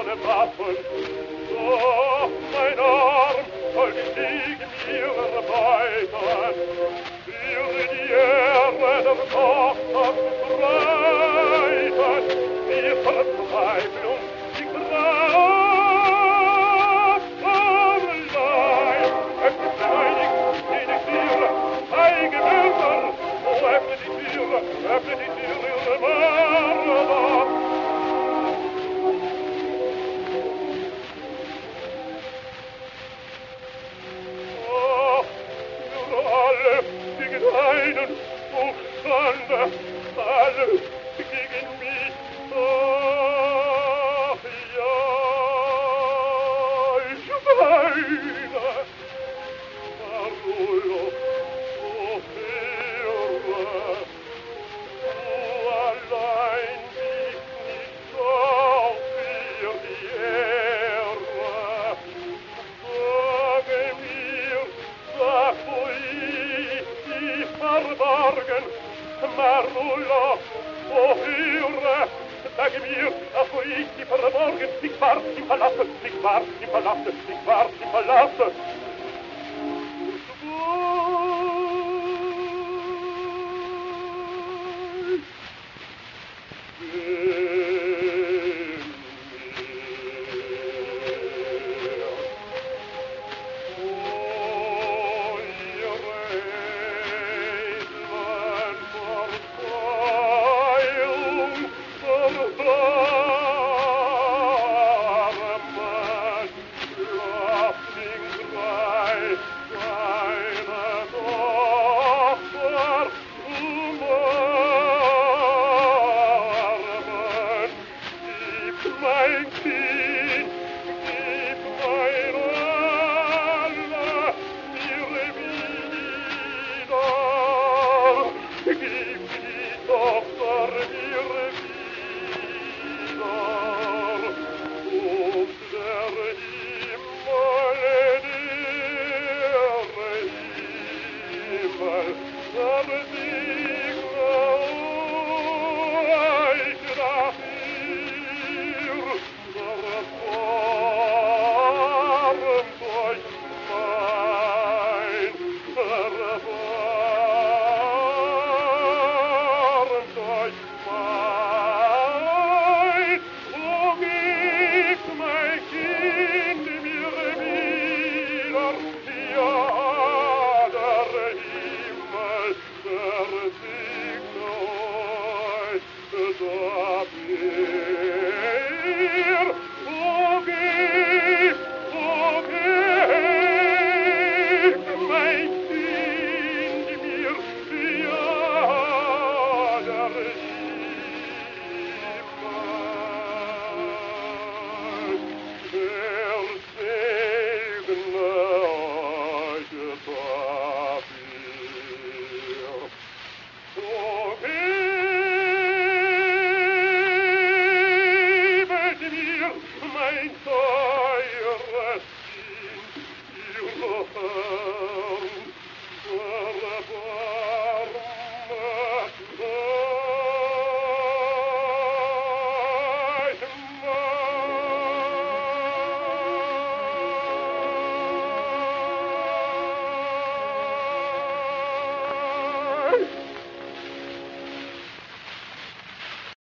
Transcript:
meine Waffen. Doch mein Arm soll den Sieg mir erweitern, für die Ehre der Tochter zu streiten, die Verzweiflung, die Kraft allein. Öffnet eilig jede Tür, feige Mörder, oh, öffnet die Tür, ihre Mörder. Einen Aufstande, alle gegen mich. Ach ja, ich weine. Marullo, oh Hirre, du allein bist nicht auf für die Ehre. Sage mir, sag, wo verborgen, Marullo, oh Hirre, sag mir, ach, wo ich die verborgen, ich war im Palaste, ich war im Palaste, ich war im Palaste. Mein teures Kind, ihr